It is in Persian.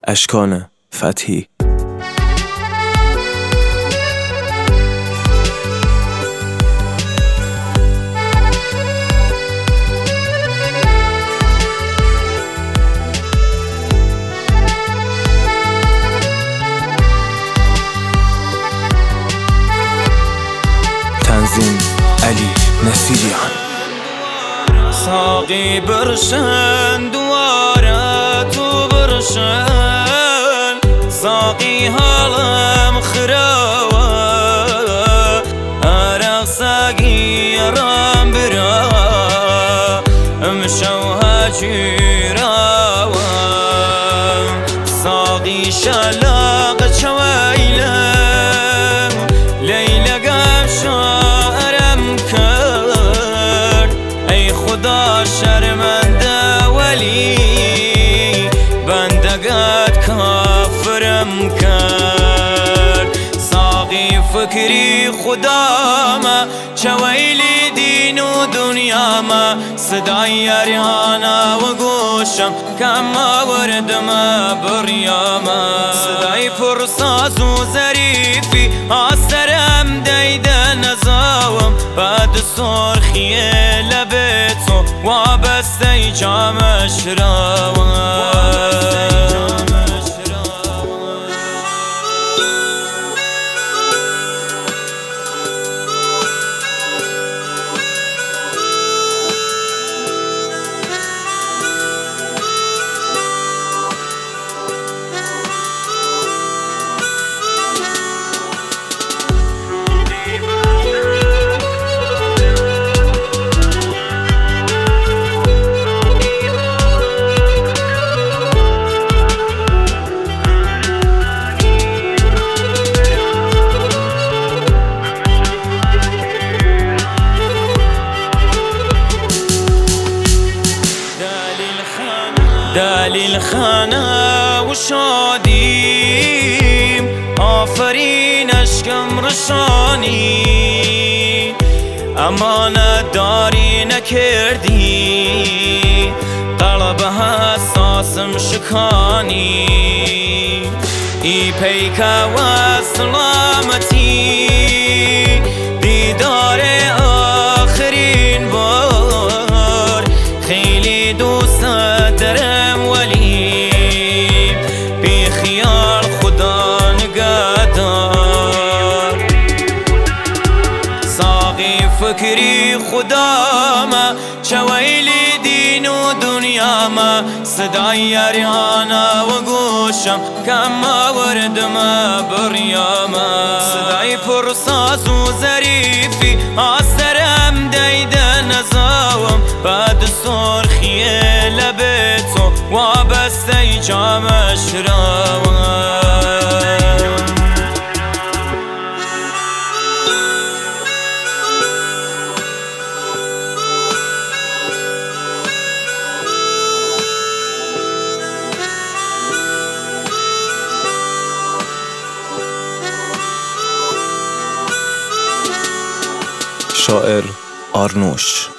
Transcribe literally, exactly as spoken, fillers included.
اشکان فتحی. تنظیم علی نصیریان. ساقی برشن دواره تو برشن، ساقی حالم خراوه، عرق ساقی رام برا امشوها جیراوه، ساقی شلاق چویلم لیلا قم شعرم کرد، ای خدا شرمنده ولی بندگت کافرم کرد، ساقی فکری خدا ما چویلی دین و دنیا ما، صدای یاریانا و گوشم کم آوردم بریاما، صدای پرساز و ظریفی آسرم دیده نزاوم، بعد سرخی لبتو وابسته جامش راوم. دلیل خانه و شادیم، آفرین اشکم رشانی، امانت داری نکردی قلب حساسم شکانی، ای پیکا و سلامتی دیدار آخرین بار، خیلی دوست دارم ولی بی خیال خدا نگهدار، ساقی فکری خدا ما چویلی دین و دنیا ما، صدای یاریانا و گوشم کم آوردم بریاما، صدای پرساز و ظریفی آسرم دیده نزاوم، بعد سرخی لبتو وابسته جامش راوم. شاعر آرنوش.